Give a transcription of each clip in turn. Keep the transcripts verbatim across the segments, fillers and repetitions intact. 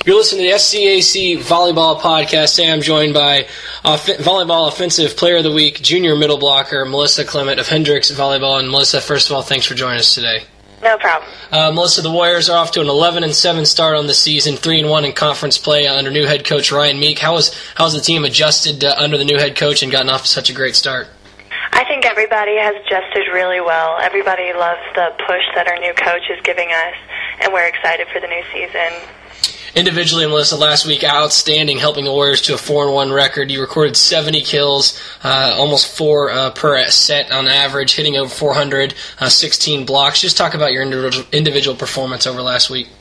You're listening to the S C A C Volleyball Podcast. Today I'm joined by off- Volleyball Offensive Player of the Week, junior middle blocker, Melissa Clement of Hendrix Volleyball. And Melissa, first of all, thanks for joining us today. No problem. Uh, Melissa, the Warriors are off to an eleven and seven start on the season, three and one in conference play under new head coach Ryan Meek. How has how's the team adjusted uh, under the new head coach and gotten off to such a great start? I think everybody has adjusted really well. Everybody loves the push that our new coach is giving us, and we're excited for the new season. Individually, Melissa, last week, outstanding, helping the Warriors to a four and one record. You recorded seventy kills, uh, almost four uh, per set on average, hitting over four hundred, uh, sixteen blocks. Just talk about your individual, individual performance over last week.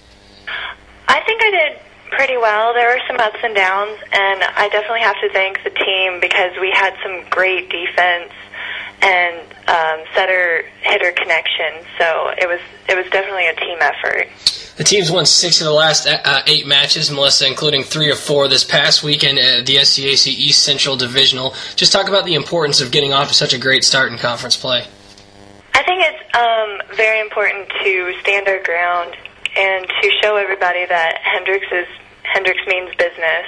I think I did pretty well. There were some ups and downs, and I definitely have to thank the team because we had some great defense and um, setter-hitter connection. So it was it was definitely a team effort. The team's won six of the last uh, eight matches, Melissa, including three or four this past weekend at the S C A C East Central Divisional. Just talk about the importance of getting off to such a great start in conference play. I think it's um, very important to stand our ground and to show everybody that Hendrix is Hendrix means business.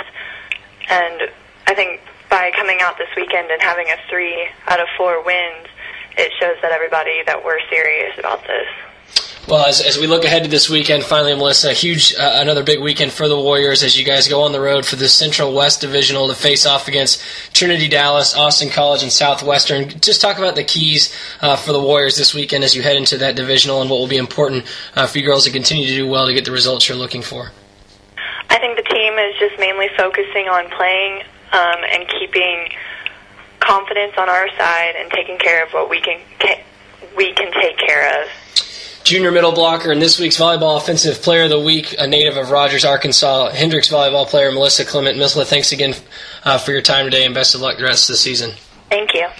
And I think by coming out this weekend and having a three out of four wins, it shows that everybody that we're serious about this. Well, as, as we look ahead to this weekend, finally, Melissa, a huge, uh, another big weekend for the Warriors as you guys go on the road for the Central West Divisional to face off against Trinity Dallas, Austin College, and Southwestern. Just talk about the keys uh, for the Warriors this weekend as you head into that divisional and what will be important uh, for you girls to continue to do well to get the results you're looking for. I think the team is just mainly focusing on playing um, and keeping confidence on our side and taking care of what we can ca- we can take care of. Junior middle blocker and this week's Volleyball Offensive Player of the Week, a native of Rogers, Arkansas, Hendrix volleyball player Melissa Clement. Melissa, thanks again uh, for your time today and best of luck the rest of the season. Thank you.